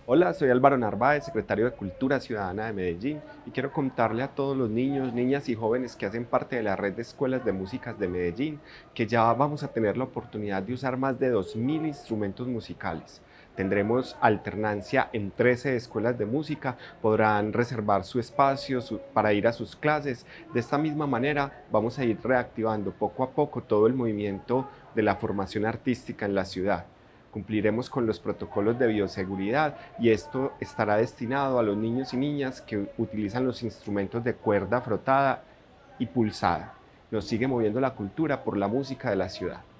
Hola, soy Álvaro Narváez, secretario de Cultura Ciudadana de Medellín, y quiero contarle a todos los niños, niñas y jóvenes que hacen parte de la red de escuelas de músicas de Medellín que ya vamos a tener la oportunidad de usar más de 2.000 instrumentos musicales. Tendremos alternancia en 13 escuelas de música, podrán reservar su espacio para ir a sus clases. De esta misma manera vamos a ir reactivando poco a poco todo el movimiento de la formación artística en la ciudad. Cumpliremos con los protocolos de bioseguridad y esto estará destinado a los niños y niñas que utilizan los instrumentos de cuerda frotada y pulsada. Nos sigue moviendo la cultura por la música de la ciudad.